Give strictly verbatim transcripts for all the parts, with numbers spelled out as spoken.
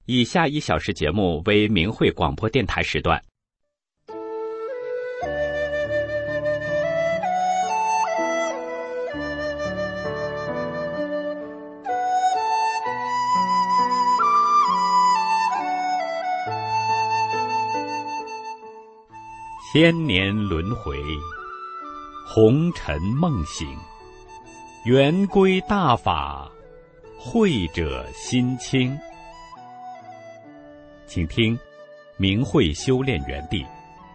以下一小时节目为明慧广播电台时段。千年轮回，红尘梦醒，圆归大法，慧者心清。请听明慧修炼园地。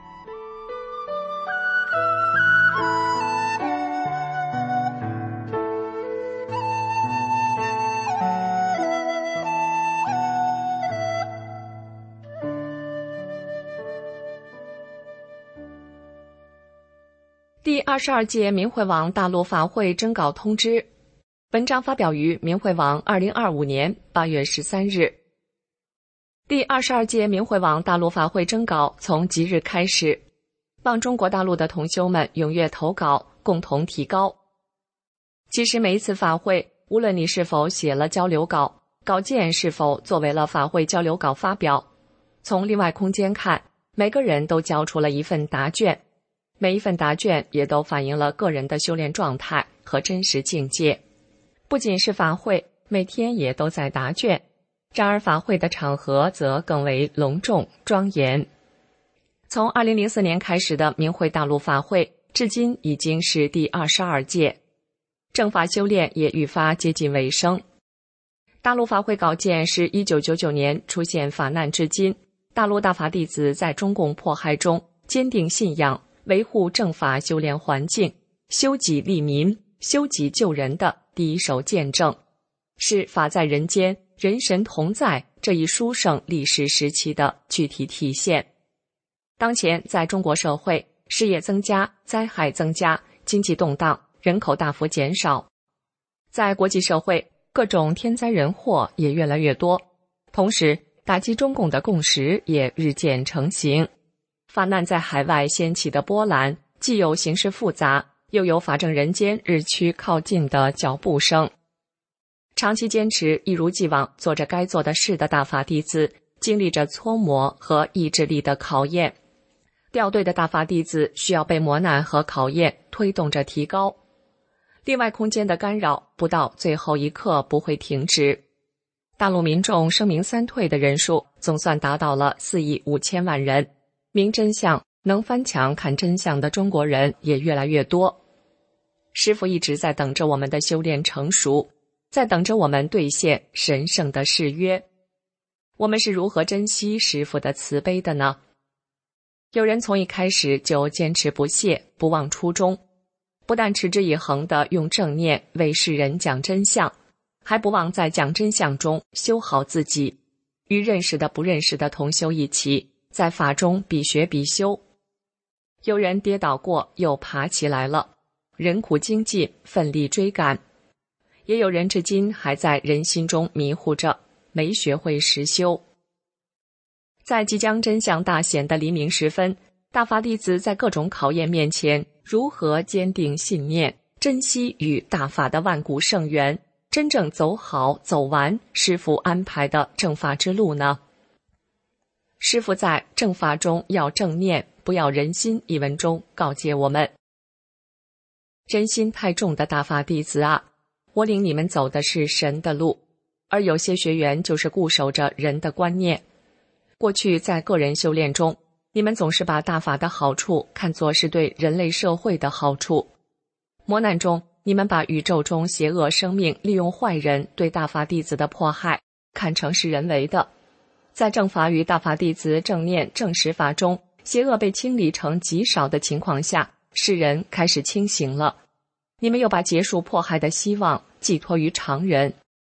第二十二届明慧网大陆法会征稿通知，文章发表于明慧网二零二五年八月十三日。第二十二届明慧网大陆法会征稿从即日开始，望中国大陆的同修们踊跃投稿，共同提高。其实每一次法会，无论你是否写了交流稿，稿件是否作为了法会交流稿发表，从另外空间看，每个人都交出了一份答卷，每一份答卷也都反映了个人的修炼状态和真实境界。不仅是法会，每天也都在答卷，然而法会的场合则更为隆重庄严。从二零零四年开始的明慧大陆法会，至今已经是第二十二届，正法修炼也愈发接近尾声。大陆法会稿件是一九九九年出现法难至今，大陆大法弟子在中共迫害中坚定信仰，维护正法修炼环境，修己利民，修己救人的第一手见证，是法在人间，人神同在这一殊胜历史时期的具体体现。当前在中国社会，事业增加，灾害增加，经济动荡，人口大幅减少。在国际社会，各种天灾人祸也越来越多，同时打击中共的共识也日渐成型。法难在海外掀起的波澜，既有形势复杂，又有法正人间日趋靠近的脚步声。长期坚持一如既往做着该做的事的大法弟子，经历着搓磨和意志力的考验。掉队的大法弟子需要被磨难和考验推动着提高。另外空间的干扰不到最后一刻不会停止。大陆民众声明三退的人数总算达到了四亿五千万人，明真相，能翻墙看真相的中国人也越来越多。师父一直在等着我们的修炼成熟，在等着我们兑现神圣的誓约。我们是如何珍惜师父的慈悲的呢？有人从一开始就坚持不懈，不忘初衷，不但持之以恒地用正念为世人讲真相，还不忘在讲真相中修好自己，与认识的不认识的同修一起在法中比学比修。有人跌倒过又爬起来了，人苦精进，奋力追赶。也有人至今还在人心中迷糊着，没学会实修。在即将真相大显的黎明时分，大法弟子在各种考验面前，如何坚定信念，珍惜与大法的万古圣缘，真正走好走完师父安排的正法之路呢？师父在正法中要正念，不要人心一文中告诫我们：人心太重的大法弟子啊，我领你们走的是神的路，而有些学员就是固守着人的观念。过去在个人修炼中，你们总是把大法的好处看作是对人类社会的好处。磨难中，你们把宇宙中邪恶生命利用坏人对大法弟子的迫害看成是人为的。在正法与大法弟子正念正实法中，邪恶被清理成极少的情况下，世人开始清醒了。你们又把结束迫害的希望寄托于常人。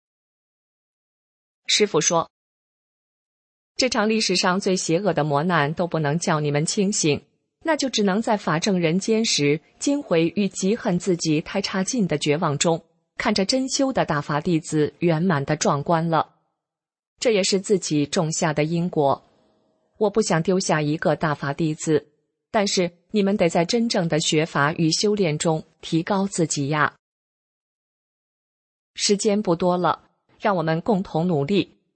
师父说，这场历史上最邪恶的磨难都不能叫你们清醒，那就只能在法正人间时，惊悔与嫉恨自己太差劲的绝望中，看着真修的大法弟子圆满的壮观了。这也是自己种下的因果。我不想丢下一个大法弟子，但是你们得在真正的学法与修炼中提高自己呀。时间不多了，让我们共同努力，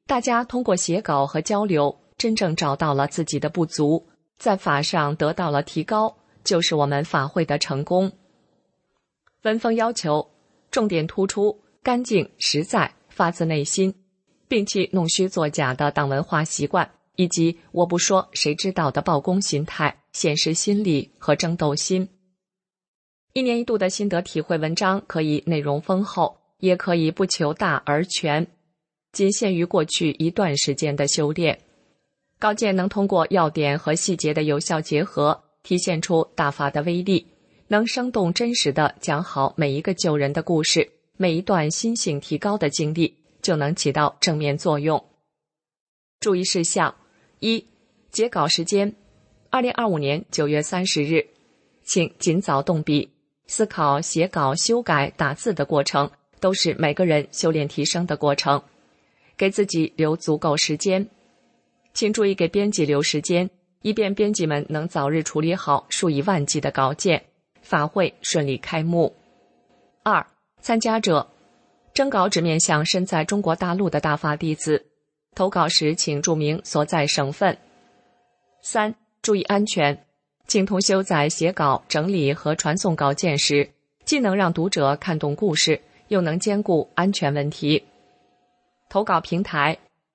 大家通过写稿和交流，真正找到了自己的不足，在法上得到了提高，就是我们法会的成功。文风要求重点突出、干净、实在、发自内心，摒弃弄虚作假的党文化习惯，以及我不说谁知道的报功心态、显示心理和争斗心。一年一度的心得体会文章可以内容丰厚，也可以不求大而全，仅限于过去一段时间的修炼。稿件能通过要点和细节的有效结合，体现出大法的威力，能生动真实地讲好每一个救人的故事，每一段心性提高的经历，就能起到正面作用。注意事项：一、截稿时间二零二五年九月三十日，请尽早动笔。思考写稿、修改、打字的过程，都是每个人修炼提升的过程，给自己留足够时间。请注意给编辑留时间，以便编辑们能早日处理好数以万计的稿件，法会顺利开幕。二、参加者征稿只面向身在中国大陆的大法弟子，投稿时请注明所在省份。三、注意安全，请同修在写稿、整理和传送稿件时，既能让读者看懂故事，又能兼顾安全问题。投稿平台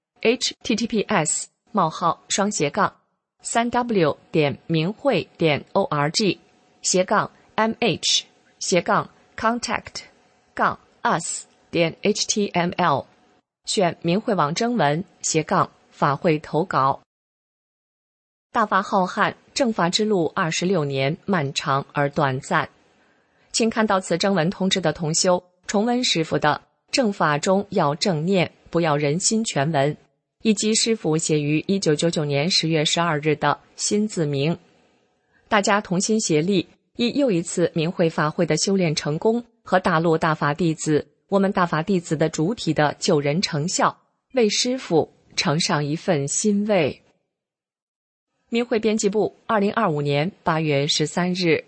：H T T P S 冒号双斜杠三 W 点明慧点 O R G 斜杠 M H 斜杠 Contact 杠 Us 点 H T M L 选明慧网征文斜杠法会投稿。大法浩瀚，正法之路二十六年，漫长而短暂。请看到此征文通知的同修，重温师父的正法中要正念，不要人心全文，以及师父写于一九九九年十月十二日的心自明。大家同心协力，以又一次明慧法会的修炼成功和大陆大法弟子、我们大法弟子的主体的救人成效，为师父呈上一份欣慰。明慧编辑部，二零二五年八月十三日。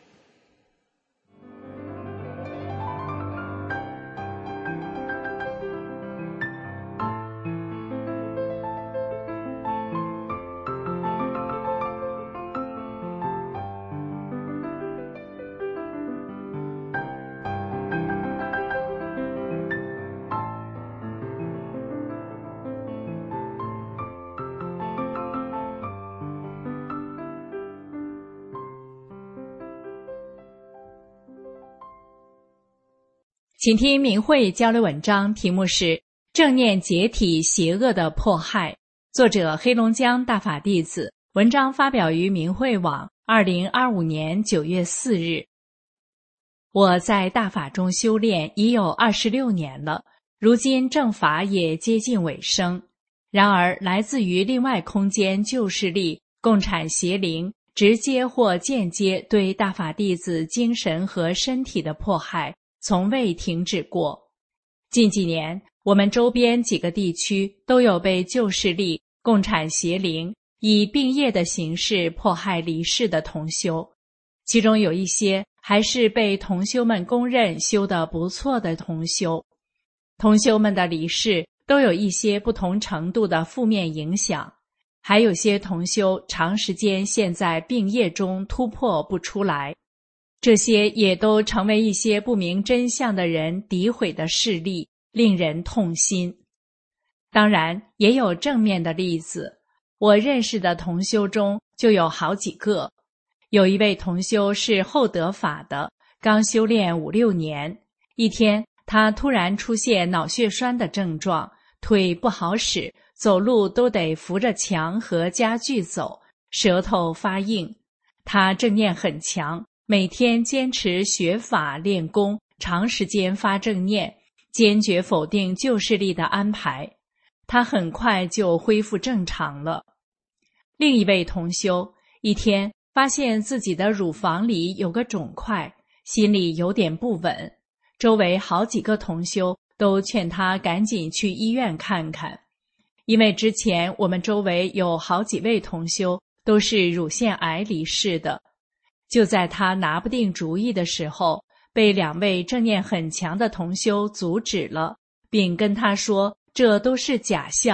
请听明慧交流文章，题目是正念解体邪恶的迫害，作者黑龙江大法弟子，文章发表于明慧网二零二五年九月四日。我在大法中修炼已有二十六年了，如今正法也接近尾声。然而来自于另外空间旧势力、共产邪灵直接或间接对大法弟子精神和身体的迫害从未停止过。近几年，我们周边几个地区都有被旧势力、共产邪灵以病业的形式迫害离世的同修，其中有一些还是被同修们公认修得不错的同修。同修们的离世都有一些不同程度的负面影响，还有些同修长时间陷在病业中突破不出来，这些也都成为一些不明真相的人诋毁的事例，令人痛心。当然也有正面的例子，我认识的同修中就有好几个。有一位同修是后得法的，刚修炼五六年，一天他突然出现脑血栓的症状，腿不好使，走路都得扶着墙和家具走，舌头发硬。他正念很强，每天坚持学法练功，长时间发正念，坚决否定旧势力的安排。他很快就恢复正常了。另一位同修，一天发现自己的乳房里有个肿块，心里有点不稳。周围好几个同修都劝他赶紧去医院看看，因为之前我们周围有好几位同修都是乳腺癌离世的。就在他拿不定主意的时候，被两位正念很强的同修阻止了，并跟他说这都是假象，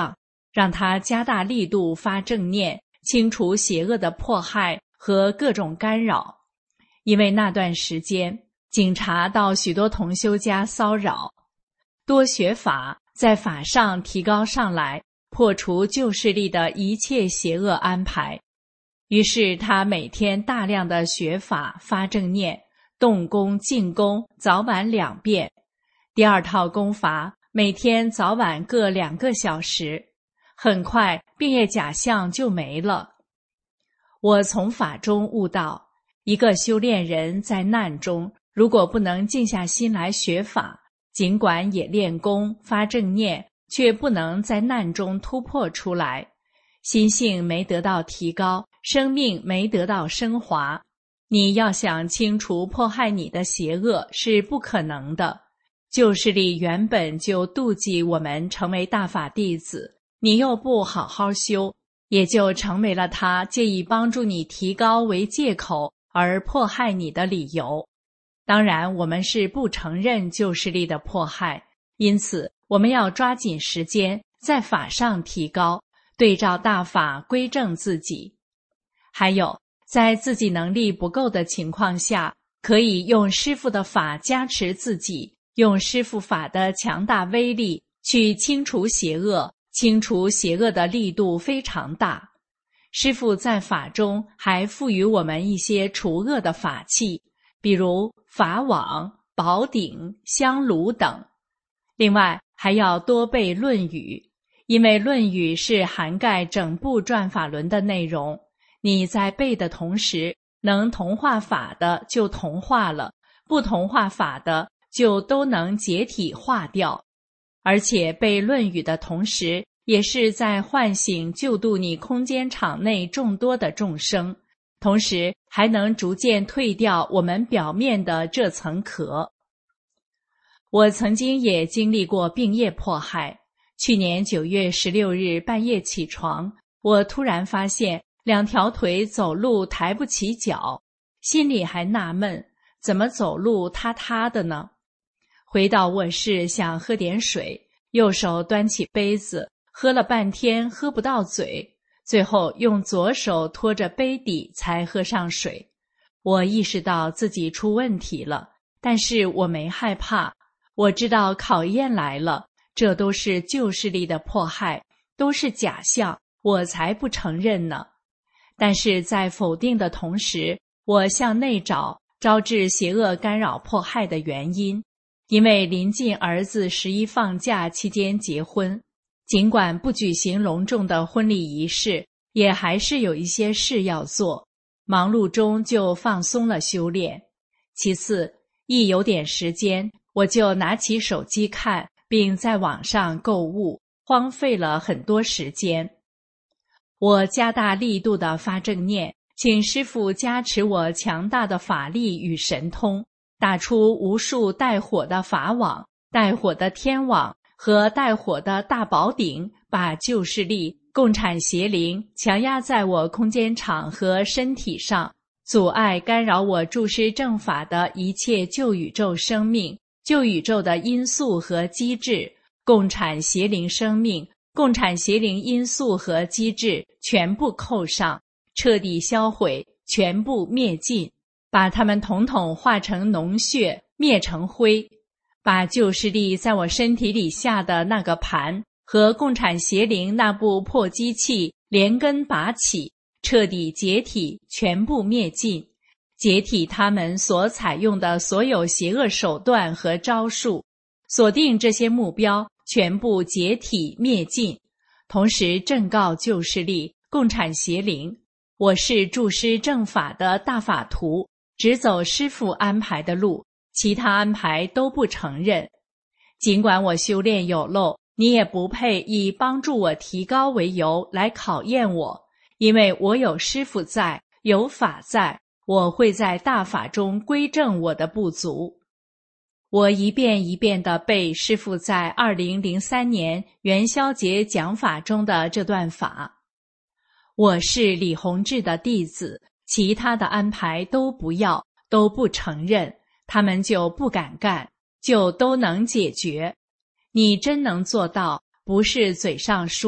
让他加大力度发正念，清除邪恶的迫害和各种干扰。因为那段时间，警察到许多同修家骚扰。多学法，在法上提高上来，破除旧势力的一切邪恶安排。于是他每天大量的学法发正念，动功静功早晚两遍。第二套功法每天早晚各两个小时，很快病业假象就没了。我从法中悟到，一个修炼人在难中，如果不能静下心来学法，尽管也练功发正念，却不能在难中突破出来，心性没得到提高，生命没得到升华。你要想清除迫害你的邪恶是不可能的。旧势力原本就妒忌我们成为大法弟子，你又不好好修，也就成为了他借以帮助你提高为借口而迫害你的理由。当然，我们是不承认旧势力的迫害，因此我们要抓紧时间在法上提高，对照大法归正自己。还有，在自己能力不够的情况下，可以用师父的法加持自己，用师父法的强大威力去清除邪恶，清除邪恶的力度非常大。师父在法中还赋予我们一些除恶的法器，比如法网、宝鼎、香炉等。另外还要多背论语，因为论语是涵盖整部转法轮的内容，你在背的同时，能同化法的就同化了，不同化法的就都能解体化掉。而且背论语的同时，也是在唤醒救度你空间场内众多的众生，同时还能逐渐退掉我们表面的这层壳。我曾经也经历过病业迫害。去年九月十六日半夜起床，我突然发现两条腿走路抬不起脚，心里还纳闷，怎么走路塌塌的呢？回到卧室想喝点水，右手端起杯子，喝了半天喝不到嘴，最后用左手托着杯底才喝上水。我意识到自己出问题了，但是我没害怕。我知道考验来了，这都是旧势力的迫害，都是假象，我才不承认呢。但是在否定的同时，我向内找招致邪恶干扰迫害的原因。因为临近儿子十一放假期间结婚，尽管不举行隆重的婚礼仪式，也还是有一些事要做，忙碌中就放松了修炼。其次，一有点时间，我就拿起手机看，并在网上购物，荒废了很多时间。我加大力度的发正念，请师父加持我强大的法力与神通，打出无数带火的法网、带火的天网和带火的大宝鼎，把旧势力、共产邪灵强压在我空间场和身体上，阻碍干扰我注师正法的一切旧宇宙生命、旧宇宙的因素和机制，共产邪灵生命、共产邪灵因素和机制全部扣上，彻底销毁，全部灭尽，把它们统统化成脓血，灭成灰，把旧势力在我身体里下的那个盘和共产邪灵那部破机器连根拔起，彻底解体，全部灭尽，解体他们所采用的所有邪恶手段和招数，锁定这些目标，全部解体灭尽。同时正告旧势力、共产邪灵，我是注师正法的大法徒，只走师父安排的路，其他安排都不承认。尽管我修炼有漏，你也不配以帮助我提高为由来考验我，因为我有师父在，有法在，我会在大法中归正我的不足。我一遍一遍地背师父在二零零三年元宵节讲法中的这段法。我是李洪志的弟子，其他的安排都不要，都不承认，他们就不敢干，就都能解决。你真能做到，不是嘴上说，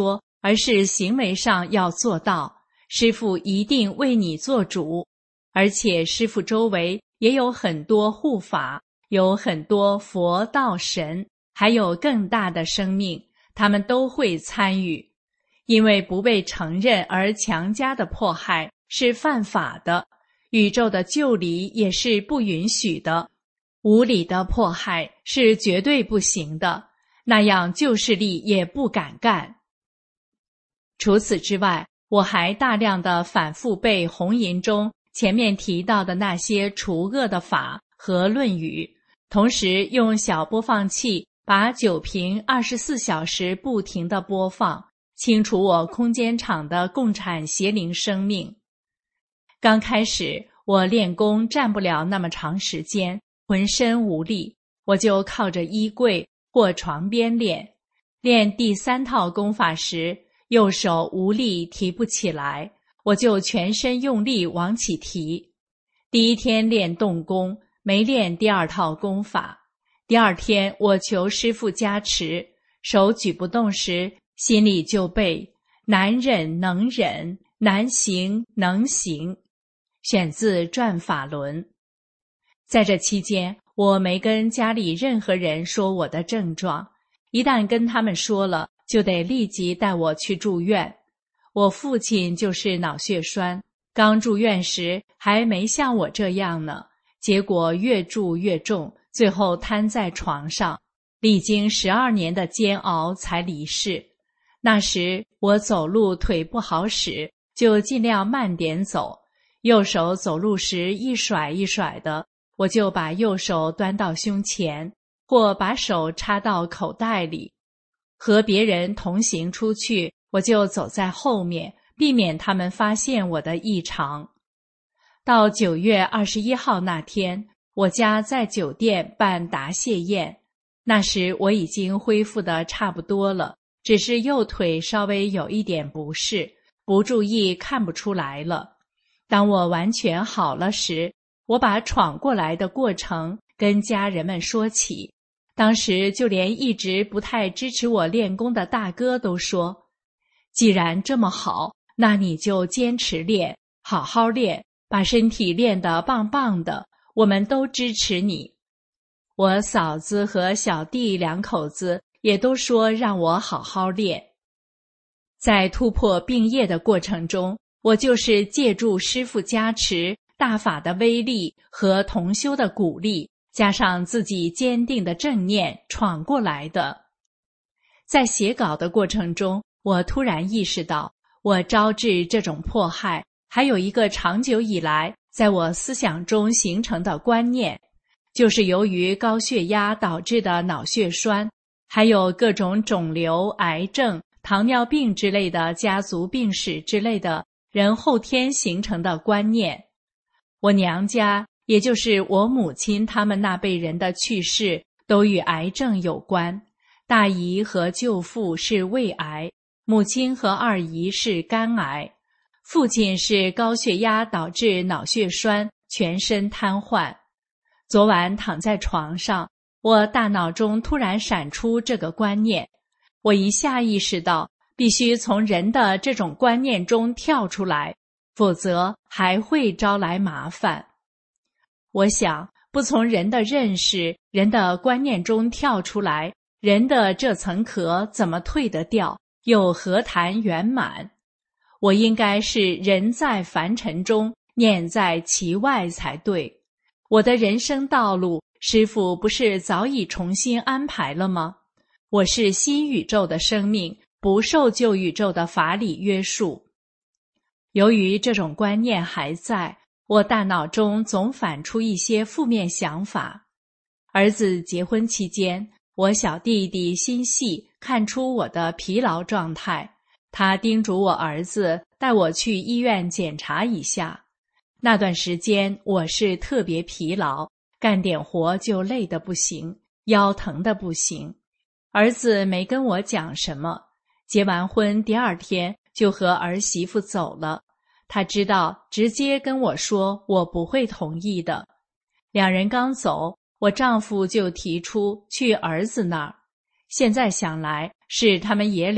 而是行为上要做到，师父一定为你做主。而且师父周围也有很多护法，有很多佛道神，还有更大的生命，他们都会参与。因为不被承认而强加的迫害是犯法的，宇宙的救理也是不允许的，无理的迫害是绝对不行的，那样救世力也不敢干。除此之外，我还大量的反复背红吟中前面提到的那些除恶的法和论语，同时用小播放器把九频二十四小时不停地播放，清除我空间场的共产邪灵生命。刚开始我练功站不了那么长时间，浑身无力，我就靠着衣柜或床边练。练第三套功法时，右手无力提不起来，我就全身用力往起提。第一天练动功，没练第二套功法。第二天我求师父加持，手举不动时，心里就背难忍能忍，难行能行，选自转法轮。在这期间，我没跟家里任何人说我的症状，一旦跟他们说了，就得立即带我去住院。我父亲就是脑血栓，刚住院时还没像我这样呢，结果越住越重，最后瘫在床上，历经十二年的煎熬才离世。那时我走路腿不好使，就尽量慢点走，右手走路时一甩一甩的，我就把右手端到胸前，或把手插到口袋里。和别人同行出去，我就走在后面，避免他们发现我的异常。到九月二十一号那天，我家在酒店办答谢宴，那时我已经恢复得差不多了，只是右腿稍微有一点不适，不注意看不出来了。当我完全好了时，我把闯过来的过程跟家人们说起，当时就连一直不太支持我练功的大哥都说，既然这么好，那你就坚持练，好好练，把身体练得棒棒的，我们都支持你。我嫂子和小弟两口子也都说让我好好练。在突破病业的过程中，我就是借助师父加持、大法的威力和同修的鼓励，加上自己坚定的正念闯过来的。在写稿的过程中，我突然意识到，我招致这种迫害，还有一个长久以来在我思想中形成的观念，就是由于高血压导致的脑血栓，还有各种肿瘤、癌症、糖尿病之类的家族病史之类的人后天形成的观念。我娘家，也就是我母亲他们那辈人的去世，都与癌症有关。大姨和舅父是胃癌，母亲和二姨是肝癌，父亲是高血压导致脑血栓，全身瘫痪。昨晚躺在床上，我大脑中突然闪出这个观念，我一下意识到必须从人的这种观念中跳出来，否则还会招来麻烦。我想，不从人的认识、人的观念中跳出来，人的这层壳怎么退得掉，又何谈圆满？我应该是人在凡尘中，念在其外才对。我的人生道路，师父不是早已重新安排了吗？我是新宇宙的生命，不受旧宇宙的法理约束。由于这种观念还在，我大脑中总反出一些负面想法。儿子结婚期间，我小弟弟心细，看出我的疲劳状态，他叮嘱我儿子带我去医院检查一下。那段时间我是特别疲劳，干点活就累得不行，腰疼得不行。儿子没跟我讲什么，结完婚第二天就和儿媳妇走了。他知道直接跟我说我不会同意的。两人刚走，我丈夫就提出去儿子那儿。现在想来，是他们爷俩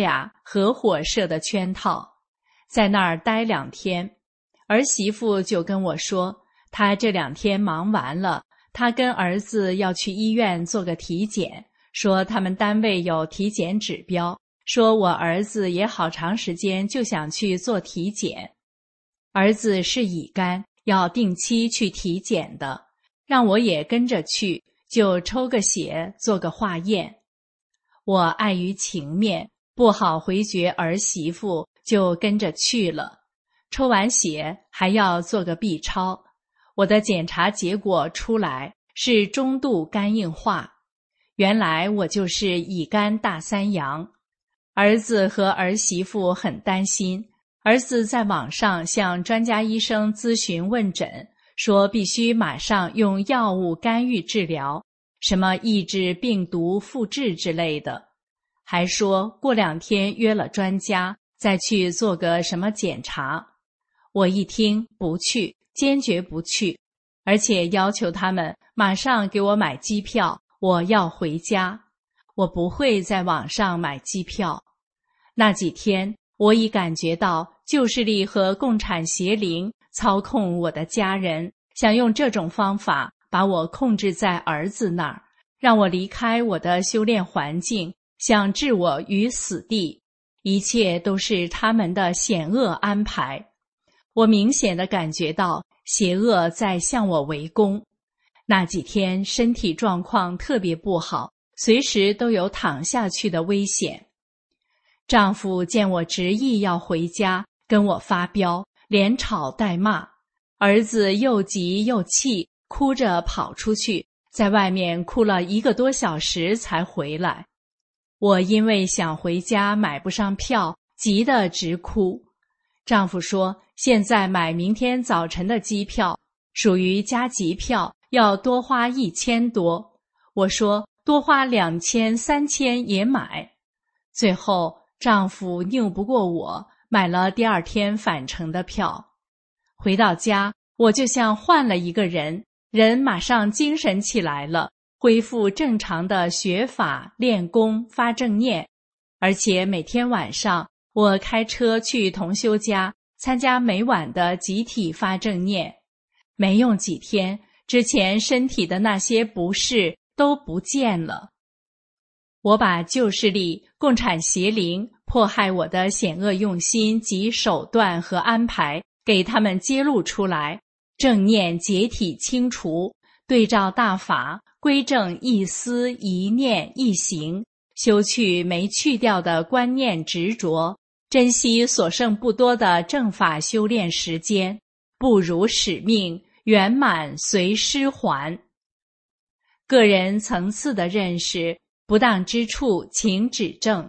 合伙设的圈套，在那儿待两天。儿媳妇就跟我说，她这两天忙完了，她跟儿子要去医院做个体检，说他们单位有体检指标，说我儿子也好长时间就想去做体检。儿子是乙肝，要定期去体检的，让我也跟着去，就抽个血做个化验。我碍于情面，不好回绝儿媳妇，就跟着去了。抽完血还要做个 B 超，我的检查结果出来是中度肝硬化，原来我就是乙肝大三阳。儿子和儿媳妇很担心，儿子在网上向专家医生咨询问诊，说必须马上用药物干预治疗，什么抑制病毒复制之类的，还说过两天约了专家再去做个什么检查。我一听不去，坚决不去，而且要求他们马上给我买机票，我要回家。我不会在网上买机票。那几天我已感觉到旧势力和共产邪灵操控我的家人，想用这种方法把我控制在儿子那儿，让我离开我的修炼环境，想置我于死地。一切都是他们的险恶安排。我明显地感觉到邪恶在向我围攻。那几天身体状况特别不好，随时都有躺下去的危险。丈夫见我执意要回家，跟我发飙，连吵带骂。儿子又急又气，哭着跑出去，在外面哭了一个多小时才回来。我因为想回家买不上票，急得直哭。丈夫说，现在买明天早晨的机票，属于加急票，要多花一千多。我说多花两千、三千也买。最后丈夫拗不过我，买了第二天返程的票。回到家，我就像换了一个人，人马上精神起来了，恢复正常的学法、练功、发正念。而且每天晚上我开车去同修家参加每晚的集体发正念。没用几天，之前身体的那些不适都不见了。我把旧势力、共产邪灵迫害我的险恶用心及手段和安排给他们揭露出来，正念解体清除，对照大法，归正一思一念一行，修去没去掉的观念执着，珍惜所剩不多的正法修炼时间，不辱使命，圆满随师还。个人层次的认识，不当之处请指正。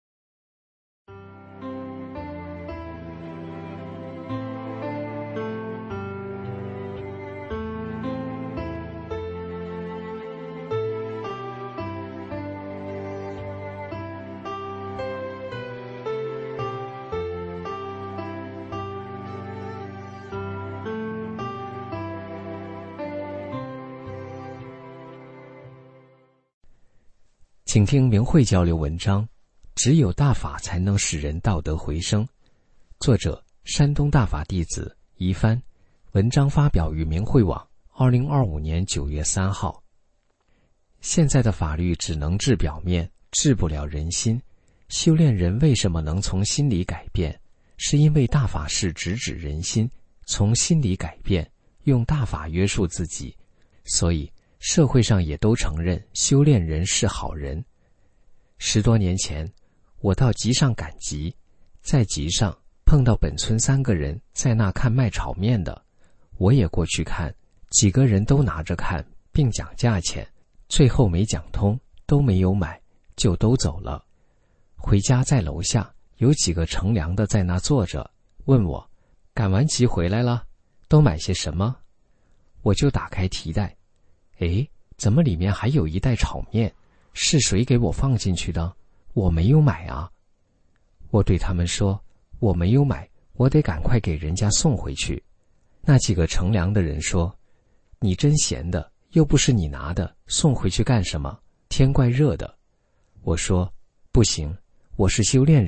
请听明慧交流文章，只有大法才能使人道德回升。作者：山东大法弟子一帆，文章发表于明慧网，二零二五年九月三号。现在的法律只能治表面，治不了人心。修炼人为什么能从心里改变？是因为大法是直指人心，从心里改变，用大法约束自己，所以社会上也都承认修炼人是好人。十多年前，我到集上赶集，在集上碰到本村三个人在那看卖炒面的，我也过去看，几个人都拿着看，并讲价钱，最后没讲通，都没有买，就都走了。回家在楼下，有几个乘凉的在那坐着，问我赶完集回来了，都买些什么？我就打开提袋，诶，怎么里面还有一袋炒面？是谁给我放进去的？我没有买啊。我对他们说，我没有买，我得赶快给人家送回去。那几个乘凉的人说，你真闲的，又不是你拿的，送回去干什么？天怪热的。我说，不行，我是修炼人，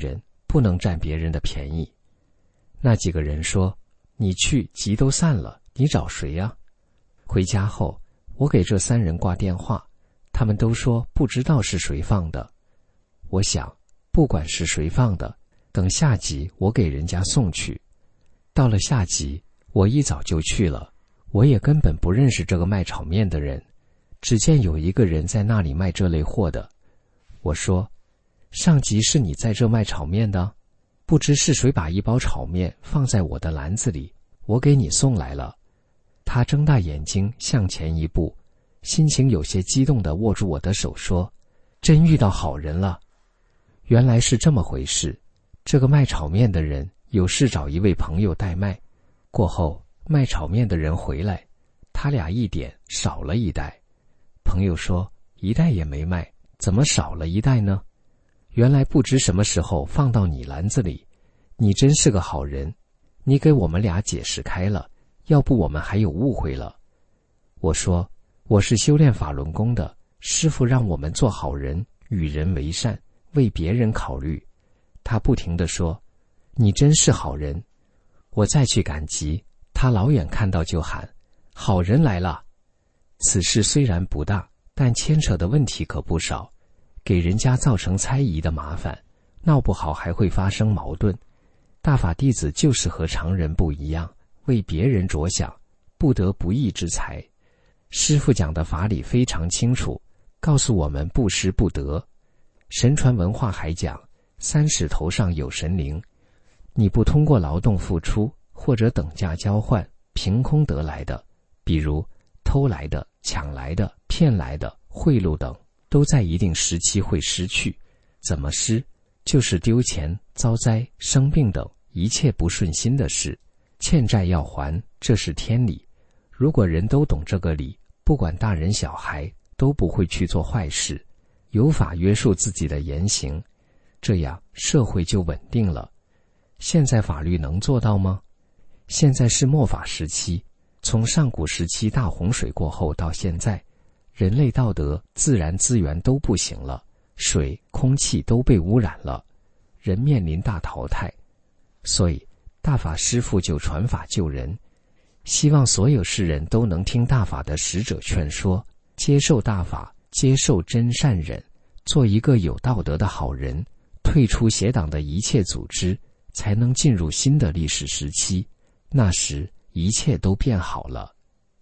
不能占别人的便宜。那几个人说，你去，集都散了，你找谁呀？回家后，我给这三人挂电话，他们都说不知道是谁放的。我想，不管是谁放的，等下集我给人家送去。到了下集，我一早就去了，我也根本不认识这个卖炒面的人，只见有一个人在那里卖这类货的。我说，上集是你在这卖炒面的？不知是谁把一包炒面放在我的篮子里，我给你送来了。他睁大眼睛向前一步，心情有些激动地握住我的手说，真遇到好人了。原来是这么回事，这个卖炒面的人有事找一位朋友代卖，过后卖炒面的人回来，他俩一点少了一袋。朋友说，一袋也没卖，怎么少了一袋呢？原来不知什么时候放到你篮子里，你真是个好人，你给我们俩解释开了，要不我们还有误会了。我说，我是修炼法轮功的，师父让我们做好人，与人为善，为别人考虑。他不停地说，你真是好人。我再去赶集，他老远看到就喊，好人来了。此事虽然不大，但牵扯的问题可不少，给人家造成猜疑的麻烦，闹不好还会发生矛盾。大法弟子就是和常人不一样，为别人着想，不得不义之财。师父讲的法理非常清楚，告诉我们布施不得。神传文化还讲，三石头上有神灵，你不通过劳动付出或者等价交换凭空得来的，比如偷来的、抢来的、骗来的、贿赂等，都在一定时期会失去。怎么失？就是丢钱、遭灾、生病等一切不顺心的事。欠债要还，这是天理。如果人都懂这个理，不管大人小孩，都不会去做坏事，有法约束自己的言行，这样社会就稳定了。现在法律能做到吗？现在是末法时期，从上古时期大洪水过后到现在，人类道德、自然资源都不行了，水、空气都被污染了，人面临大淘汰。所以大法师父就传法救人，希望所有世人都能听大法的使者劝说，接受大法，接受真善忍，做一个有道德的好人，退出邪党的一切组织，才能进入新的历史时期。那时一切都变好了。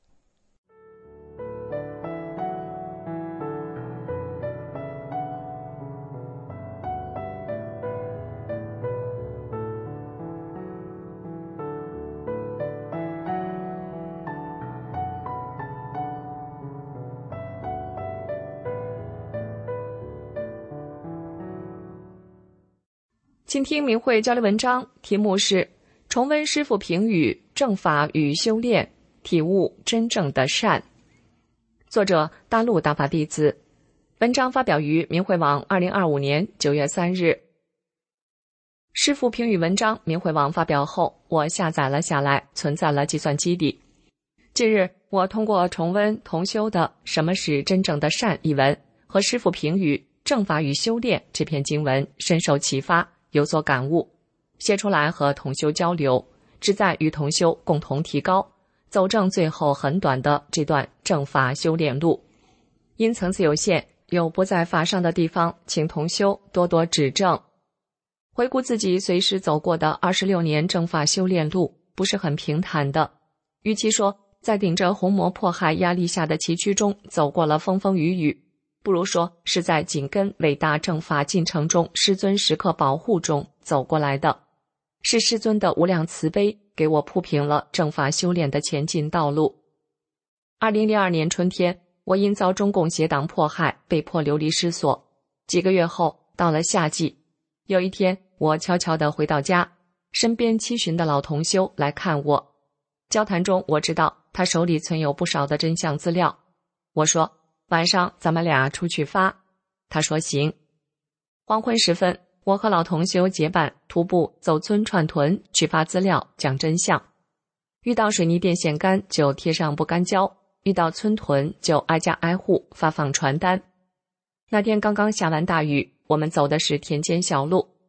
请听明慧交流文章，题目是重温师父评语，正法与修炼，体悟真正的善。作者大陆大法弟子，文章发表于明慧网二零二五年九月三日。师父评语文章明慧网发表后，我下载了下来，存在了计算机里。近日，我通过重温同修的《什么是真正的善》一文和师父评语正法与修炼这篇经文，深受启发，有所感悟，写出来和同修交流，旨在与同修共同提高，走正最后很短的这段正法修炼路。因层次有限，有不在法上的地方，请同修多多指正。回顾自己随时走过的二十六年正法修炼路，不是很平坦的。与其说在顶着红魔迫害压力下的崎岖中走过了风风雨雨，不如说是在紧跟伟大正法进程中师尊时刻保护中走过来的。是师尊的无量慈悲给我铺平了正法修炼的前进道路。二零零二年春天，我因遭中共邪党迫害，被迫流离失所。几个月后，到了夏季，有一天我悄悄地回到家，身边七旬的老同修来看我。交谈中我知道他手里存有不少的真相资料。我说，晚上咱们俩出去发。他说行。黄昏时分，我和老同修结伴徒步走村串屯去发资料讲真相。遇到水泥电线杆就贴上不干胶，遇到村屯就挨家挨户发放传单。那天刚刚下完大雨，我们走的是田间小路，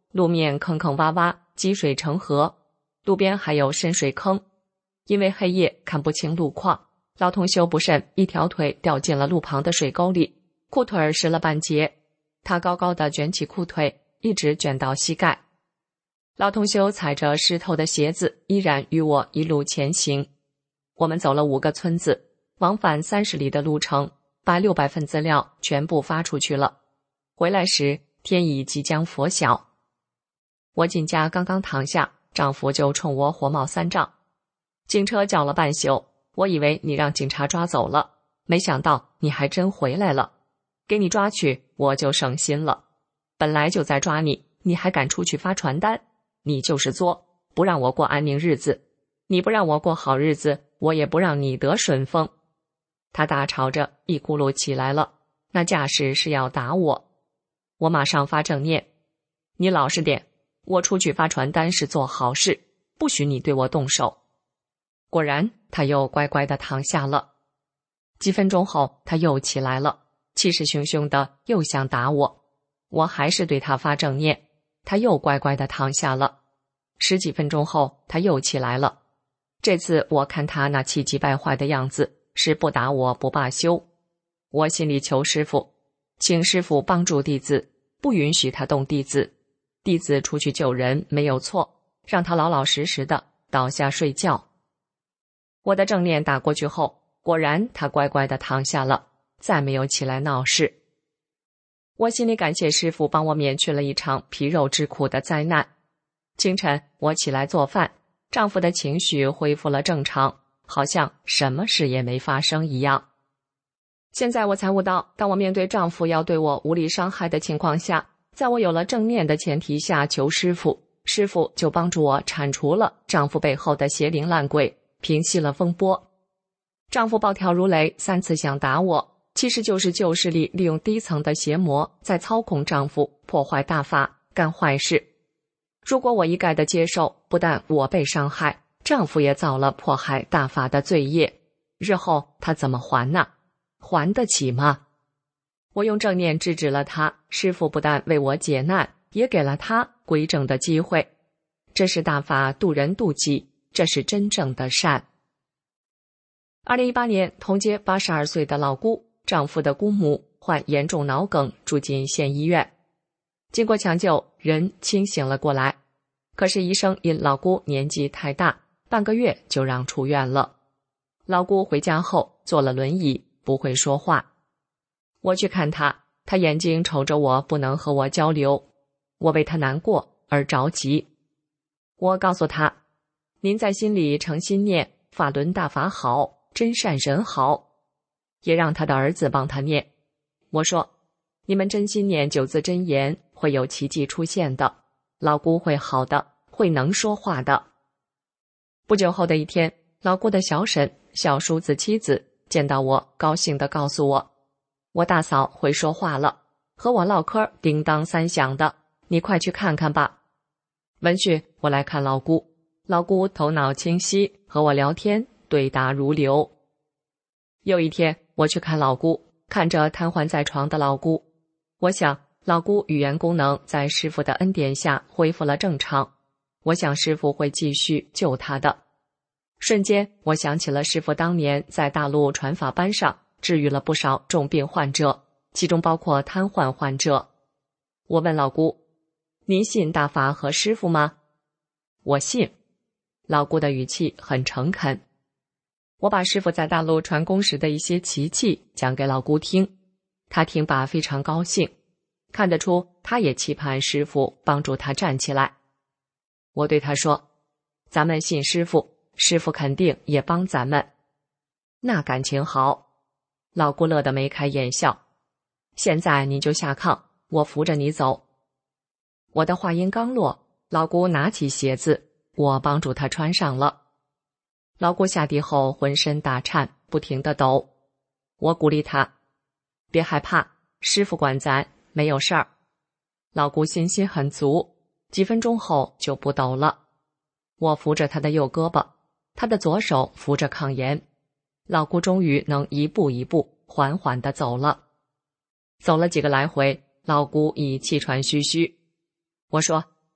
路面坑坑洼洼，积水成河，路边还有深水坑。因为黑夜看不清路况，老同修不慎一条腿掉进了路旁的水沟里，裤腿儿湿了半截。他高高的卷起裤腿，一直卷到膝盖。老同修踩着湿透的鞋子，依然与我一路前行。我们走了五个村子，往返三十里的路程，把六百份资料全部发出去了。回来时，天已即将拂晓。我进家刚刚躺下，丈夫就冲我火冒三丈。警车叫了半宿，我以为你让警察抓走了，没想到你还真回来了。给你抓去，我就省心了。本来就在抓你，你还敢出去发传单？你就是作，不让我过安宁日子。你不让我过好日子，我也不让你得顺风。他大吵着一咕噜起来了，那架势是要打我。我马上发正念，你老实点，我出去发传单是做好事，不许你对我动手。果然，他又乖乖地躺下了。几分钟后，他又起来了，气势汹汹的又想打我。我还是对他发正念，他又乖乖地躺下了。十几分钟后，他又起来了。这次我看他那气急败坏的样子，是不打我不罢休。我心里求师父，请师父帮助弟子，不允许他动弟子。弟子出去救人没有错，让他老老实实的倒下睡觉。我的正念打过去后，果然他乖乖地躺下了，再没有起来闹事。我心里感谢师父帮我免去了一场皮肉之苦的灾难。清晨，我起来做饭，丈夫的情绪恢复了正常，好像什么事也没发生一样。现在我才悟到，当我面对丈夫要对我无理伤害的情况下，在我有了正念的前提下求师父，师父就帮助我铲除了丈夫背后的邪灵烂鬼，平息了风波。丈夫暴跳如雷，三次想打我，其实就是旧势力利用低层的邪魔在操控丈夫，破坏大法，干坏事。如果我一概的接受，不但我被伤害，丈夫也造了迫害大法的罪业，日后他怎么还呢？还得起吗？我用正念制止了他，师父不但为我解难，也给了他归正的机会。这是大法渡人渡己，这是真正的善。二零一八年，同街八十二岁的老姑，丈夫的姑母患严重脑梗，住进县医院。经过抢救，人清醒了过来。可是医生因老姑年纪太大，半个月就让出院了。老姑回家后坐了轮椅，不会说话。我去看她，她眼睛瞅着我，不能和我交流。我为她难过而着急。我告诉她，您在心里诚心念法轮大法好，真善人好，也让她的儿子帮她念。我说，你们真心念九字真言，会有奇迹出现的，老姑会好的，会能说话的。不久后的一天，老姑的小婶小叔子妻子见到我，高兴地告诉我，我大嫂会说话了，和我唠嗑叮当三响的，你快去看看吧。闻讯我来看老姑，老姑头脑清晰，和我聊天，对答如流。又一天我去看老姑，看着瘫痪在床的老姑，我想老姑语言功能在师父的恩典下恢复了正常，我想师父会继续救她的。瞬间我想起了师父当年在大陆传法班上治愈了不少重病患者，其中包括瘫痪患者。我问老姑，您信大法和师父吗？我信。老姑的语气很诚恳。我把师父在大陆传功时的一些奇迹讲给老姑听，她听罢非常高兴，看得出她也期盼师父帮助她站起来。我对她说，咱们信师父，师父肯定也帮咱们。那感情好。老姑乐得眉开眼笑。现在你就下炕，我扶着你走。我的话音刚落，老姑拿起鞋子，我帮助她穿上了。老姑下地后浑身打颤，不停地抖。我鼓励她，别害怕，师父管咱，没有事儿。老姑信心很足，几分钟后就不抖了。我扶着她的右胳膊，她的左手扶着炕沿。老姑终于能一步一步缓缓地走了。走了几个来回，老姑已气喘吁吁。我说，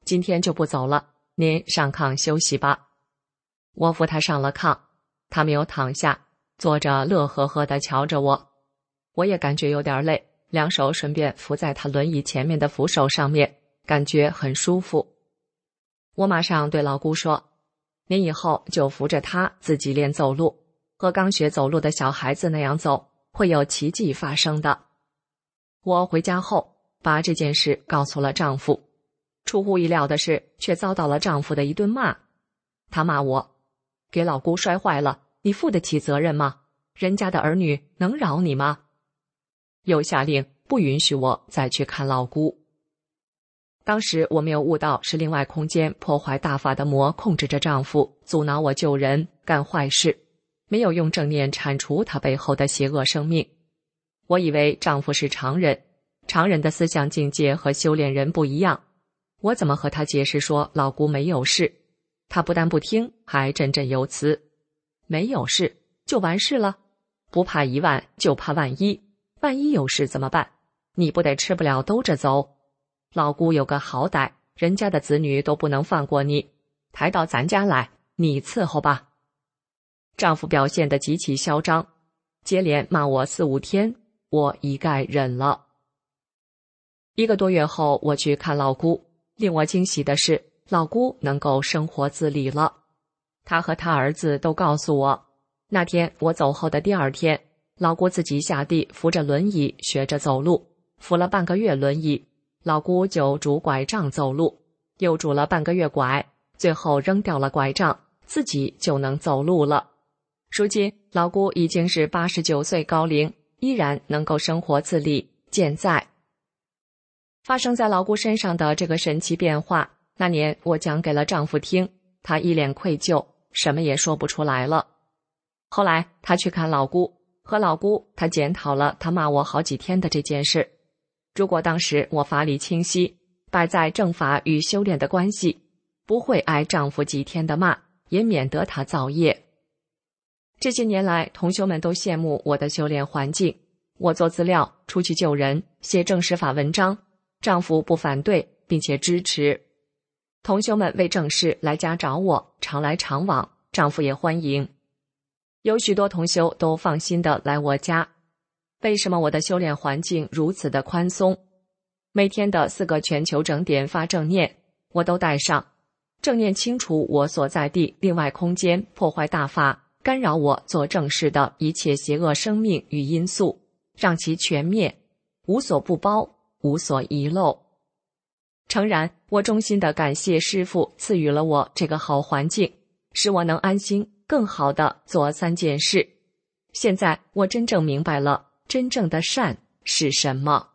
今天就不走了，您上炕休息吧。我扶他上了炕，他没有躺下，坐着乐呵呵地瞧着我。我也感觉有点累，两手顺便扶在他轮椅前面的扶手上面，感觉很舒服。我马上对老姑说，您以后就扶着他自己练走路，和刚学走路的小孩子那样走，会有奇迹发生的。我回家后把这件事告诉了丈夫，出乎意料的是，却遭到了丈夫的一顿骂。他骂我，给老姑摔坏了，你负得起责任吗？人家的儿女能饶你吗？又下令不允许我再去看老姑。当时我没有悟到是另外空间破坏大法的魔控制着丈夫，阻挠我救人干坏事，没有用正念铲除他背后的邪恶生命。我以为丈夫是常人，常人的思想境界和修炼人不一样，我怎么和他解释说老姑没有事？他不但不听，还振振有词，没有事就完事了，不怕一万就怕万一，万一有事怎么办？你不得吃不了兜着走？老姑有个好歹，人家的子女都不能放过你，抬到咱家来，你伺候吧。丈夫表现得极其嚣张，接连骂我四五天，我一概忍了。一个多月后，我去看老姑，令我惊喜的是，老姑能够生活自理了。她和她儿子都告诉我，那天我走后的第二天，老姑自己下地扶着轮椅学着走路，扶了半个月轮椅，老姑就拄拐杖走路，又拄了半个月拐，最后扔掉了拐杖，自己就能走路了。如今老姑已经是八十九岁高龄，依然能够生活自理，健在。发生在老姑身上的这个神奇变化，那年我讲给了丈夫听，他一脸愧疚，什么也说不出来了。后来他去看老姑，和老姑他检讨了他骂我好几天的这件事。如果当时我法理清晰，摆在正法与修炼的关系，不会挨丈夫几天的骂，也免得他造业。这些年来，同修们都羡慕我的修炼环境，我做资料，出去救人，写正史法文章，丈夫不反对，并且支持。同修们为正事来家找我，常来常往，丈夫也欢迎。有许多同修都放心地来我家。为什么我的修炼环境如此的宽松？每天的四个全球整点发正念，我都带上。正念清除我所在地另外空间破坏大法，干扰我做正事的一切邪恶生命与因素，让其全灭，无所不包，无所遗漏。诚然，我衷心地感谢师父赐予了我这个好环境，使我能安心更好地做三件事。现在我真正明白了真正的善是什么。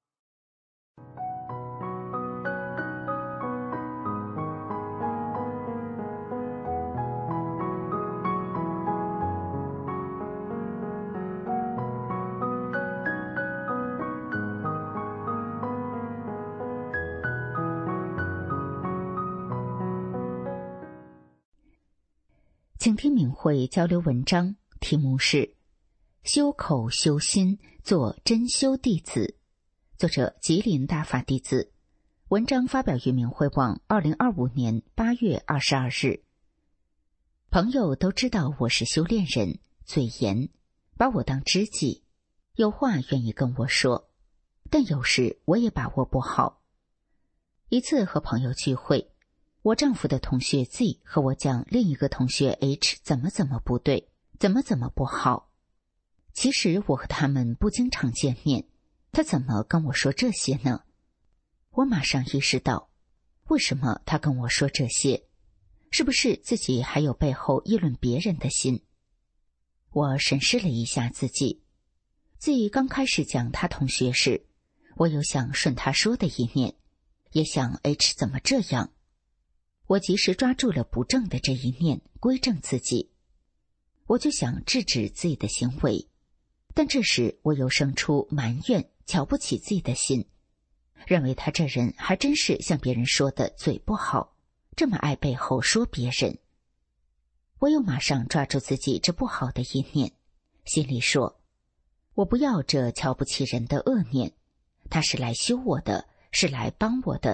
请听明慧交流文章，题目是修口修心，做真修弟子，作者吉林大法弟子。文章发表于明慧网二零二五年八月二十二日。朋友都知道我是修炼人，嘴严，把我当知己，有话愿意跟我说，但有时我也把握不好。一次和朋友聚会，我丈夫的同学 Z 和我讲另一个同学 H 怎么怎么不对，怎么怎么不好。其实我和他们不经常见面，他怎么跟我说这些呢？我马上意识到，为什么他跟我说这些？是不是自己还有背后议论别人的心？我审视了一下自己。Z 刚开始讲他同学时，我有想顺他说的一念，也想 H 怎么这样。我及时抓住了不正的这一念，归正自己。我就想制止自己的行为，但这时我又生出埋怨、瞧不起自己的心，认为他这人还真是像别人说的嘴不好，这么爱背后说别人。我又马上抓住自己这不好的一念，心里说，我不要这瞧不起人的恶念，他是来修我的，是来帮我的，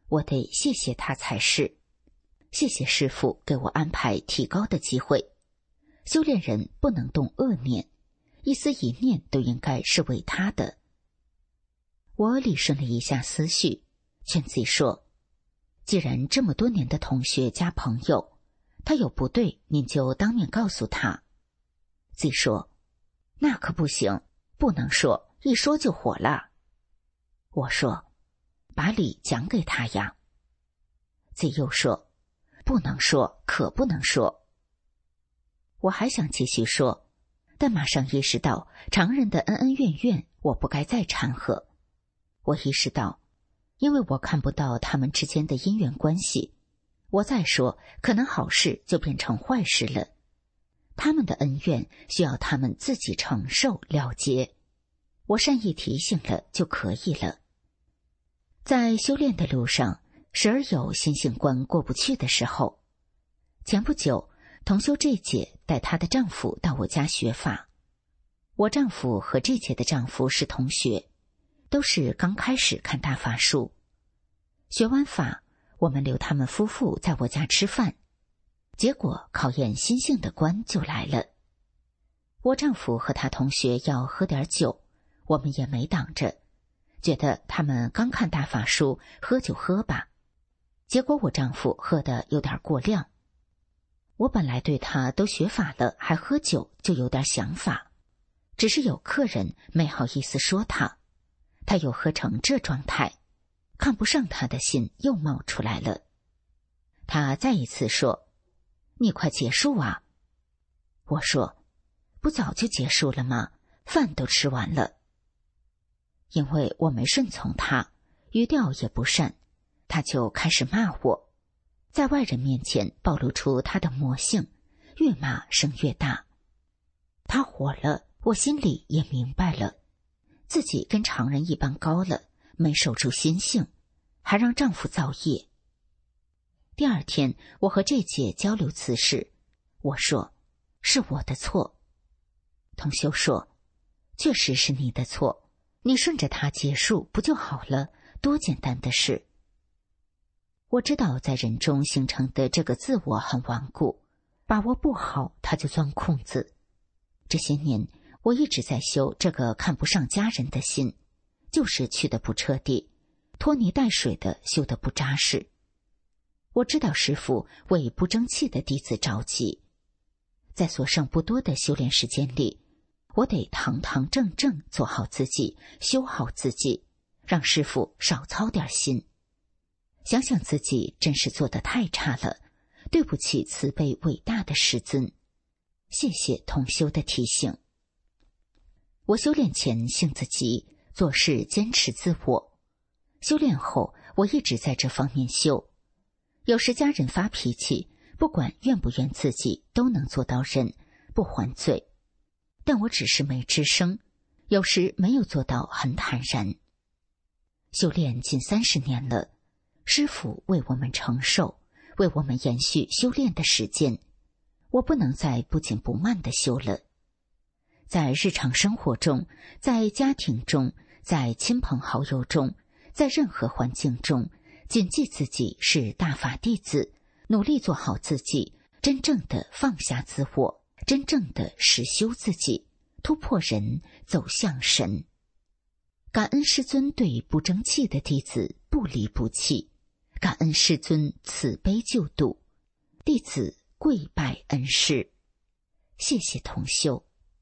我得谢谢他才是。谢谢师父给我安排提高的机会。修炼人不能动恶念，一丝一念都应该是为他的。我理顺了一下思绪，劝自己说，既然这么多年的同学加朋友，他有不对您就当面告诉他。自己说，那可不行，不能说，一说就火了。我说，把理讲给他呀。自己又说，不能说，可不能说。我还想继续说，但马上意识到常人的恩恩怨怨，我不该再掺和。我意识到，因为我看不到他们之间的因缘关系，我再说，可能好事就变成坏事了。他们的恩怨需要他们自己承受了结，我善意提醒了就可以了。在修炼的路上，时而有心性关过不去的时候。前不久，同修这姐带她的丈夫到我家学法。我丈夫和这姐的丈夫是同学，都是刚开始看大法书。学完法，我们留他们夫妇在我家吃饭。结果考验心性的关就来了。我丈夫和他同学要喝点酒，我们也没挡着，觉得他们刚看大法书，喝就喝吧。结果我丈夫喝得有点过量。我本来对他都学法了还喝酒就有点想法，只是有客人没好意思说他，他又喝成这状态，看不上他的心又冒出来了。他再一次说，你快结束啊。我说，不早就结束了吗？饭都吃完了。因为我没顺从他，语调也不善，他就开始骂我，在外人面前暴露出他的魔性，越骂声越大。他火了，我心里也明白了，自己跟常人一般高了，没守住心性，还让丈夫造业。第二天，我和这姐交流此事，我说，是我的错。同修说，确实是你的错，你顺着他结束不就好了，多简单的事。我知道在人中形成的这个自我很顽固，把握不好他就钻空子。这些年我一直在修这个看不上家人的心，就是去得不彻底，拖泥带水的修得不扎实。我知道师父为不争气的弟子着急，在所剩不多的修炼时间里，我得堂堂正正做好自己，修好自己，让师父少操点心。想想自己真是做得太差了，对不起慈悲伟大的师尊。谢谢同修的提醒。我修炼前性子急，做事坚持自我，修炼后我一直在这方面修。有时家人发脾气，不管怨不怨自己，都能做到忍，不还嘴。但我只是没吱声，有时没有做到很坦然。修炼近三十年了，师父为我们承受，为我们延续修炼的时间，我不能再不紧不慢地修了。在日常生活中，在家庭中，在亲朋好友中，在任何环境中，谨记自己是大法弟子，努力做好自己，真正的放下自我，真正的实修自己，突破人，走向神。感恩师尊对不争气的弟子不离不弃，感恩师尊慈悲救度，弟子跪拜恩师。谢谢同修。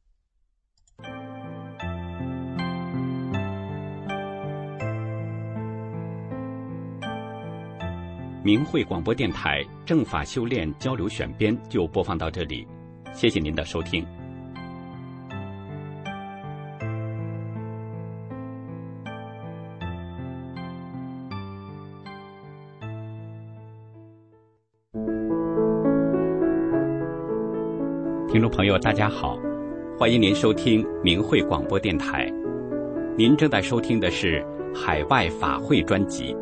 明慧广播电台正法修炼交流选编就播放到这里，谢谢您的收听。听众朋友大家好，欢迎您收听明慧广播电台，您正在收听的是海外法会专辑。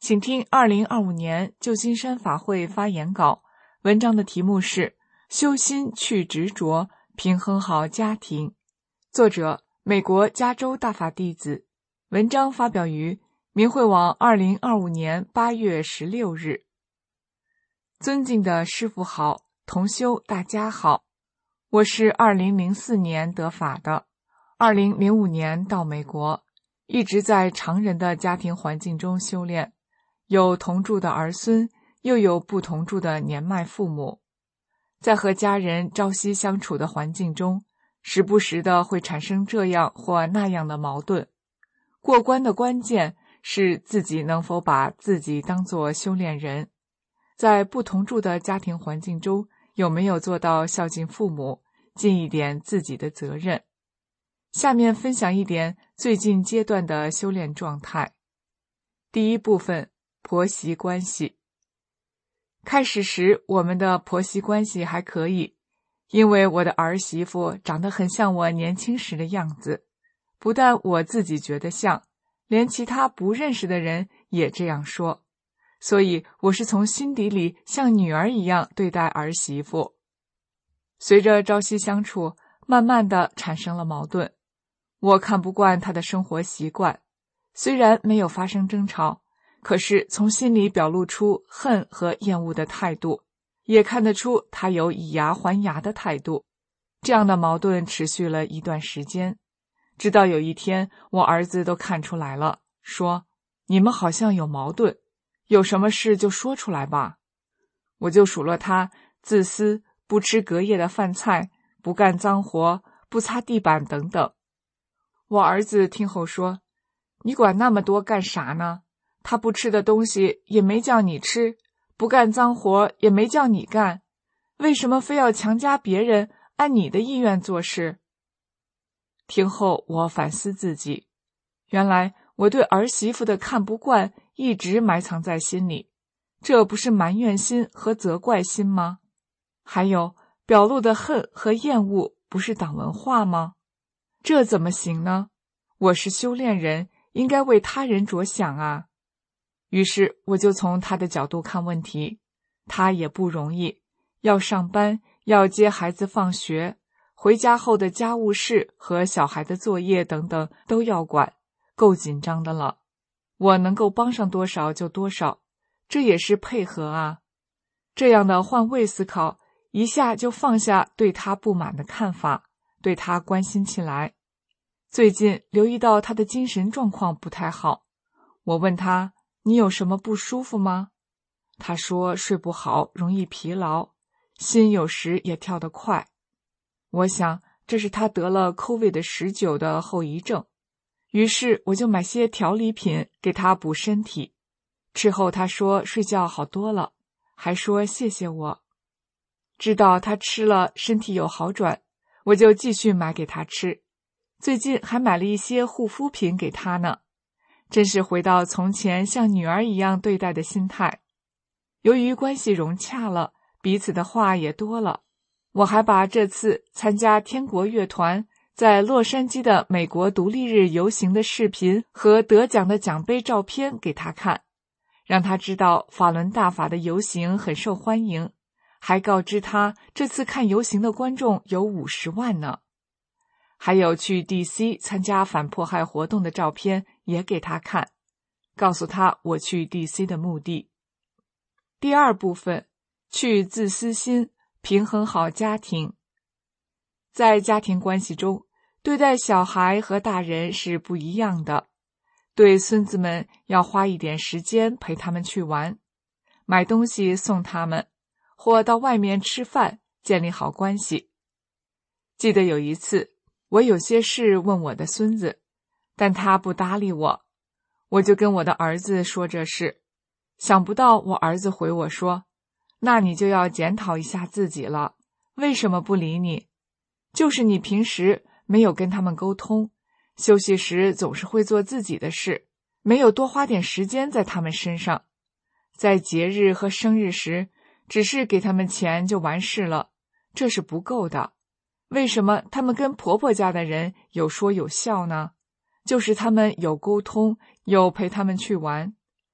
请听二零二五年旧金山法会发言稿，文章的题目是修心去执着，平衡好家庭，作者美国加州大法弟子，文章发表于明慧网二零二五年八月十六日。尊敬的师父好，同修大家好，我是二零零四年得法的，二零零五年到美国，一直在常人的家庭环境中修炼，有同住的儿孙，又有不同住的年迈父母，在和家人朝夕相处的环境中，时不时的会产生这样或那样的矛盾。过关的关键是自己能否把自己当作修炼人，在不同住的家庭环境中，有没有做到孝敬父母，尽一点自己的责任。下面分享一点最近阶段的修炼状态。第一部分，婆媳关系。开始时，我们的婆媳关系还可以，因为我的儿媳妇长得很像我年轻时的样子，不但我自己觉得像，连其他不认识的人也这样说，所以我是从心底里像女儿一样对待儿媳妇。随着朝夕相处，慢慢的产生了矛盾，我看不惯她的生活习惯，虽然没有发生争吵，可是从心里表露出恨和厌恶的态度，也看得出他有以牙还牙的态度。这样的矛盾持续了一段时间，直到有一天我儿子都看出来了，说你们好像有矛盾，有什么事就说出来吧。我就数落他自私，不吃隔夜的饭菜，不干脏活，不擦地板等等。我儿子听后说，你管那么多干啥呢？他不吃的东西也没叫你吃，不干脏活也没叫你干，为什么非要强加别人按你的意愿做事？听后我反思自己，原来我对儿媳妇的看不惯一直埋藏在心里，这不是埋怨心和责怪心吗？还有表露的恨和厌恶不是党文化吗？这怎么行呢？我是修炼人，应该为他人着想啊。于是我就从他的角度看问题，他也不容易，要上班，要接孩子放学，回家后的家务事和小孩的作业等等都要管，够紧张的了。我能够帮上多少就多少，这也是配合啊。这样的换位思考，一下就放下对他不满的看法，对他关心起来。最近留意到他的精神状况不太好，我问他，你有什么不舒服吗？他说睡不好，容易疲劳，心有时也跳得快。我想这是他得了 COVID 十九 的后遗症，于是我就买些调理品给他补身体。吃后他说睡觉好多了，还说谢谢我。知道他吃了身体有好转，我就继续买给他吃。最近还买了一些护肤品给他呢。真是回到从前像女儿一样对待的心态。由于关系融洽了，彼此的话也多了，我还把这次参加天国乐团在洛杉矶的美国独立日游行的视频和得奖的奖杯照片给他看，让他知道法轮大法的游行很受欢迎，还告知他这次看游行的观众有五十万呢。还有去 D C 参加反迫害活动的照片也给他看，告诉他我去 D C 的目的。第二部分，去自私心，平衡好家庭。在家庭关系中，对待小孩和大人是不一样的。对孙子们要花一点时间陪他们去玩，买东西送他们，或到外面吃饭，建立好关系。记得有一次，我有些事问我的孙子，但他不搭理我，我就跟我的儿子说这事。想不到我儿子回我说，那你就要检讨一下自己了，为什么不理你？就是你平时没有跟他们沟通，休息时总是会做自己的事，没有多花点时间在他们身上。在节日和生日时，只是给他们钱就完事了，这是不够的。为什么他们跟婆婆家的人有说有笑呢？就是他们有沟通，有陪他们去玩。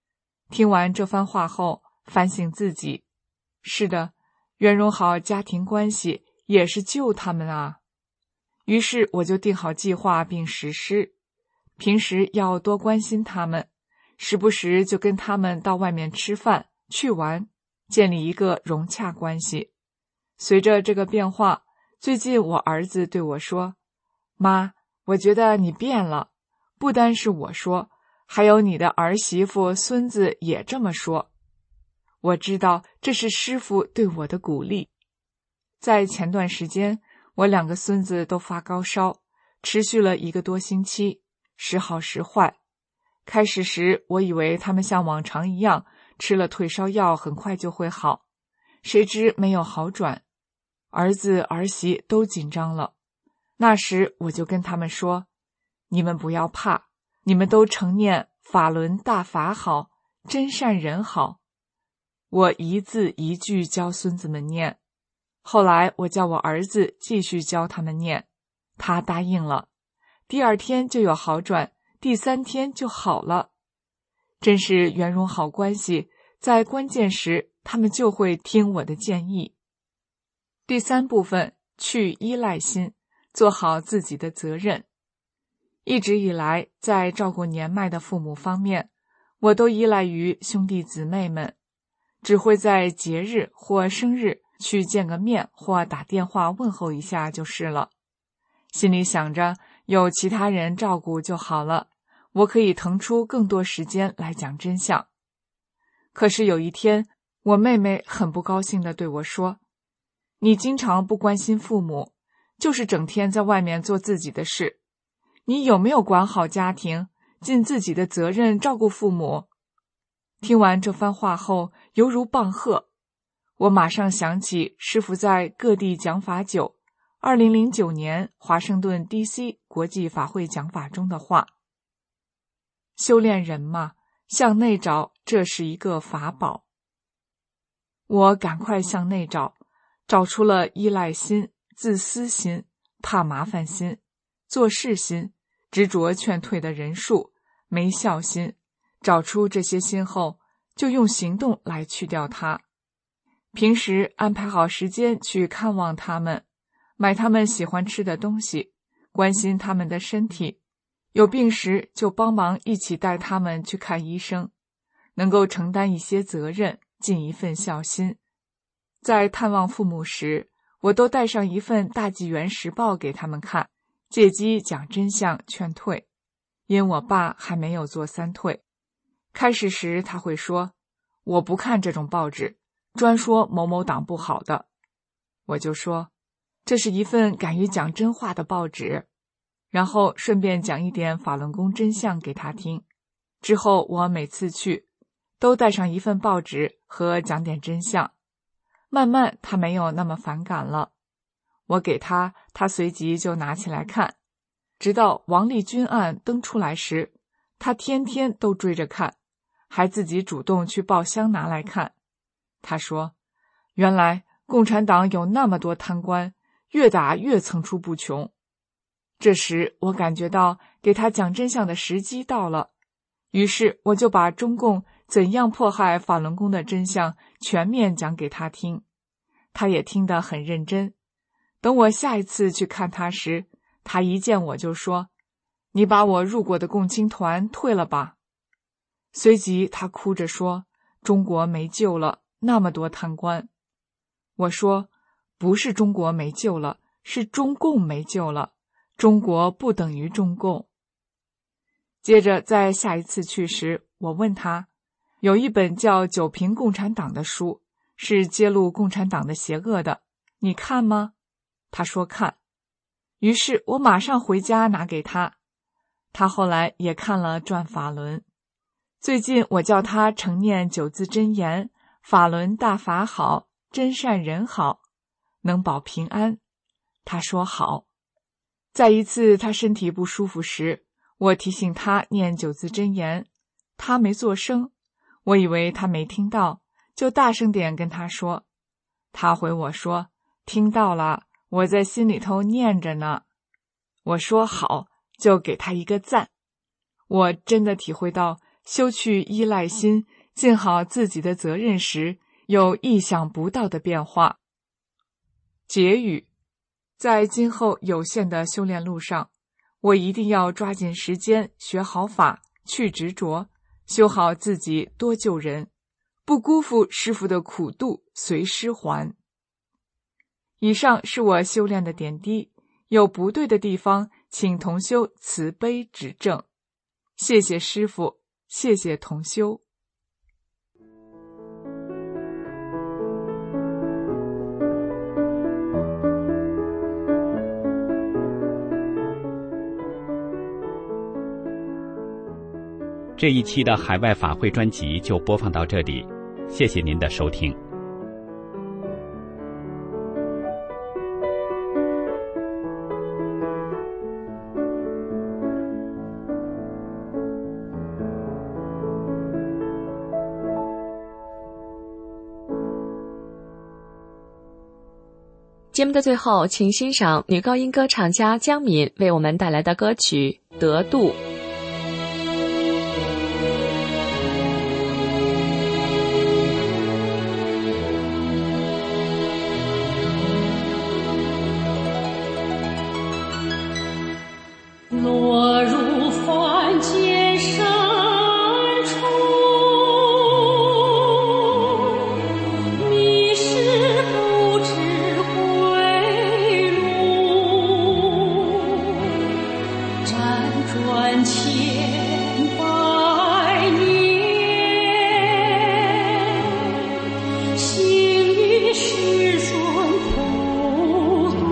听完这番话后，反省自己，是的，圆融好家庭关系也是救他们啊。于是我就定好计划并实施，平时要多关心他们，时不时就跟他们到外面吃饭、去玩，建立一个融洽关系。随着这个变化，最近我儿子对我说：“妈，我觉得你变了。”不单是我说，还有你的儿媳妇、孙子也这么说。我知道这是师父对我的鼓励。在前段时间，我两个孙子都发高烧，持续了一个多星期，时好时坏。开始时，我以为他们像往常一样，吃了退烧药很快就会好，谁知没有好转。儿子儿媳都紧张了。那时我就跟他们说，你们不要怕，你们都承念法轮大法好，真善人好。我一字一句教孙子们念，后来我叫我儿子继续教他们念，他答应了，第二天就有好转，第三天就好了。真是圆融好关系，在关键时他们就会听我的建议。第三部分，去依赖心，做好自己的责任。一直以来，在照顾年迈的父母方面，我都依赖于兄弟姊妹们，只会在节日或生日去见个面或打电话问候一下就是了。心里想着有其他人照顾就好了，我可以腾出更多时间来讲真相。可是有一天，我妹妹很不高兴地对我说，你经常不关心父母，就是整天在外面做自己的事，你有没有管好家庭，尽自己的责任照顾父母？听完这番话后，犹如棒喝。我马上想起师父在各地讲法九，二零零九年华盛顿 D C 国际法会讲法中的话：修炼人嘛，向内找，这是一个法宝。我赶快向内找，找出了依赖心、自私心、怕麻烦心、做事心、执着劝退的人数、没孝心。找出这些心后，就用行动来去掉它。平时安排好时间去看望他们，买他们喜欢吃的东西，关心他们的身体，有病时就帮忙一起带他们去看医生，能够承担一些责任，尽一份孝心。在探望父母时，我都带上一份大纪元时报给他们看，借机讲真相劝退。因我爸还没有做三退，开始时他会说，我不看这种报纸，专说某某党不好的。我就说，这是一份敢于讲真话的报纸，然后顺便讲一点法轮功真相给他听。之后我每次去都带上一份报纸和讲点真相，慢慢他没有那么反感了。我给他，他随即就拿起来看，直到王立军案登出来时，他天天都追着看，还自己主动去报箱拿来看。他说，原来共产党有那么多贪官，越打越层出不穷。这时我感觉到给他讲真相的时机到了，于是我就把中共怎样迫害法轮功的真相全面讲给他听，他也听得很认真。等我下一次去看他时，他一见我就说，你把我入过的共青团退了吧。随即他哭着说，中国没救了，那么多贪官。我说，不是中国没救了，是中共没救了，中国不等于中共。接着在下一次去时，我问他，有一本叫《九评共产党》的书，是揭露共产党的邪恶的，你看吗？他说看。于是我马上回家拿给他，他后来也看了《转法轮》。最近我叫他承念九字真言，法轮大法好，真善人好，能保平安。他说好。在一次他身体不舒服时，我提醒他念九字真言，他没作声，我以为他没听到，就大声点跟他说。他回我说，听到了，我在心里头念着呢。我说好，就给他一个赞。我真的体会到修去依赖心， 尽好自己的责任时，有意想不到的变化。结语：在今后有限的修炼路上，我一定要抓紧时间学好法，去执着，修好自己，多救人，不辜负师父的苦度，随师还。以上是我修炼的点滴，有不对的地方，请同修慈悲指正。谢谢师父，谢谢同修。 这一期的海外法会专辑就播放到这里，谢谢您的收听。 节目的最后，请欣赏女高音歌唱家江敏为我们带来的歌曲《得度》。 落入凡间深处，迷失不知归路，辗转千百年，行于世尊普度。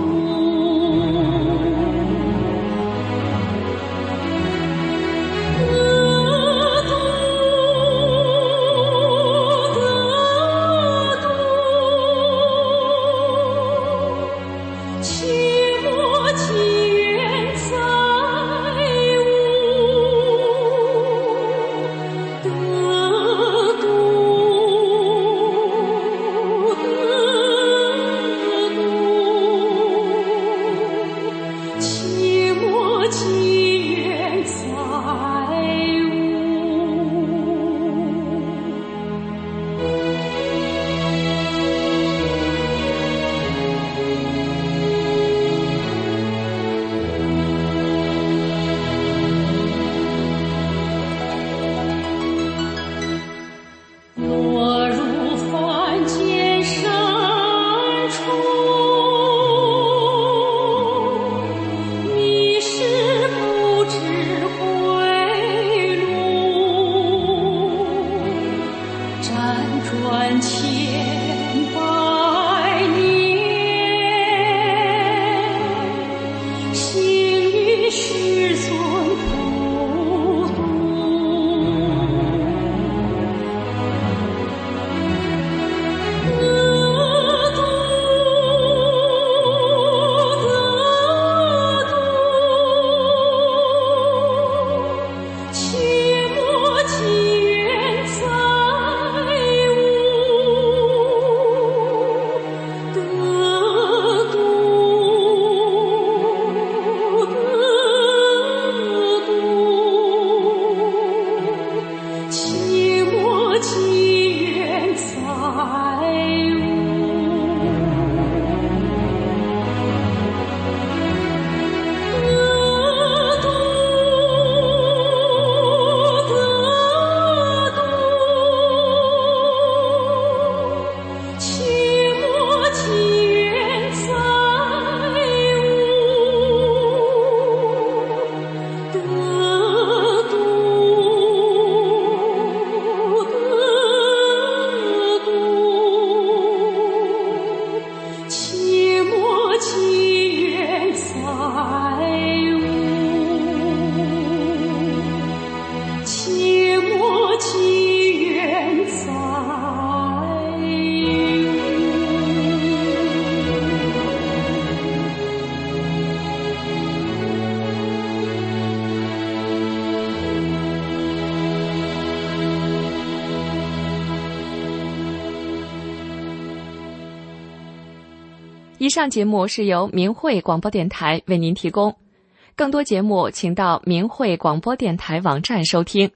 以上节目是由明慧广播电台为您提供，更多节目请到明慧广播电台网站收听。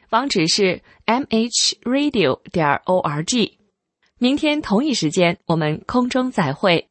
网址是 m h radio 点 org。明天同一时间，我们空中再会。